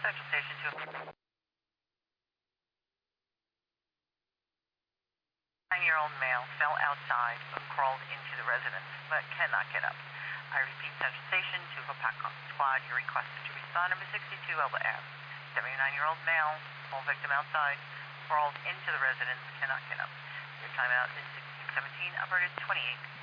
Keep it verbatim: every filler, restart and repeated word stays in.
Central Station two. Nine-year-old male fell outside but crawled into the residence but cannot get up. I repeat, Central Station two for Pacon Squad. You're requested to respond. Number sixty-two, Elba Ave. seventy-nine-year-old male, fall victim outside, crawled into the residence, cannot get up. Your timeout is sixteen seventeen, operator twenty-eight.